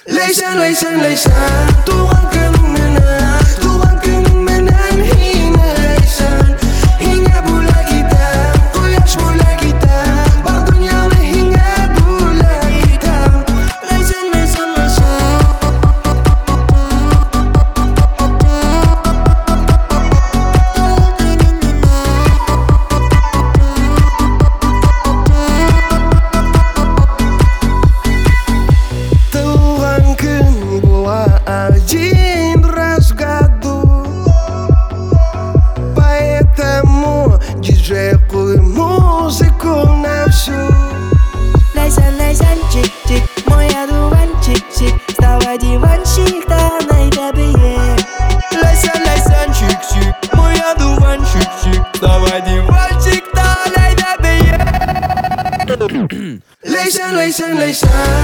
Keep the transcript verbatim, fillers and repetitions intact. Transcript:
Leysan, leysan, leysan Tuhan kemana, Tuhan kemana hina leysan Hingga bulan hitam, koyash bulan hitam Bardunya hingga bulan hitam Leysan, leysan, leysan Один раз в году, поэтому диджею музыку на всю. Лейсан, лейсан, чик-чик, мой одуванчик-чик Вставай, диванчик, да найда бие. Лейсан, лейсан, чик-чик, мой одуванчик-чик Вставай, диванчик, да найда бие. Лейсан, лейсан, лейсан